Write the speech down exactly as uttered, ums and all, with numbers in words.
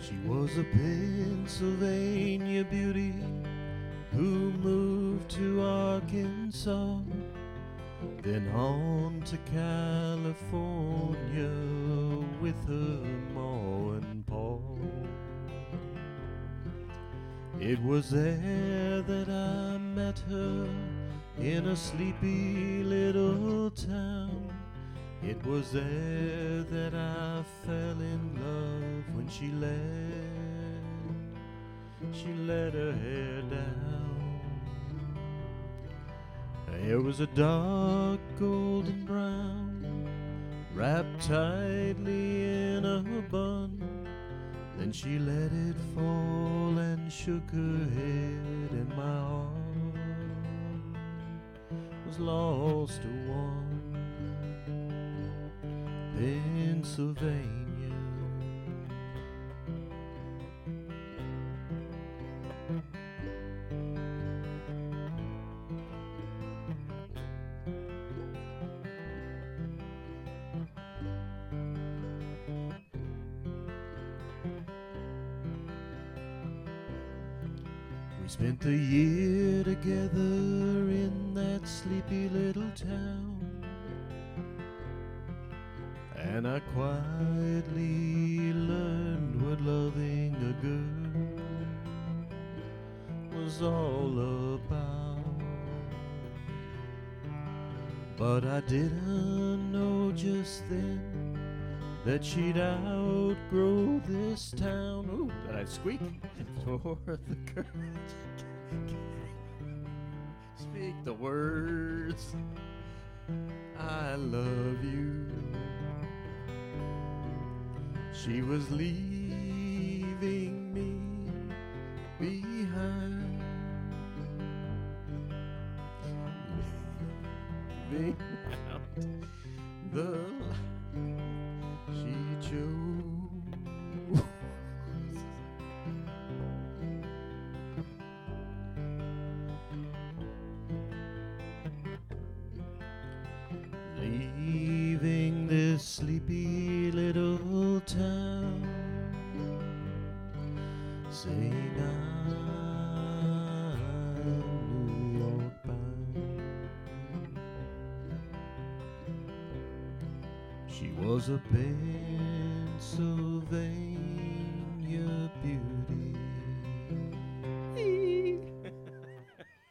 She was a Pennsylvania beauty who moved to Arkansas, then on to California with her ma and pa. It was there that I met her in a sleepy little town. It was there that I fell in love when she let, she let her hair down. Her hair was a dark golden brown, wrapped tightly in a bun. Then she let it fall and shook her head, and my heart was lost to one. Pennsylvania. We spent the year together in that sleepy little town, and I quietly learned what loving a girl was all about. But I didn't know just then that she'd outgrow this town. Ooh, did I squeak? For the courage. Speak the words. I love you. She was leaving me behind, leaving out the she chose. Leaving this sleepy little town, saying I'm New York bound. She was a Pennsylvania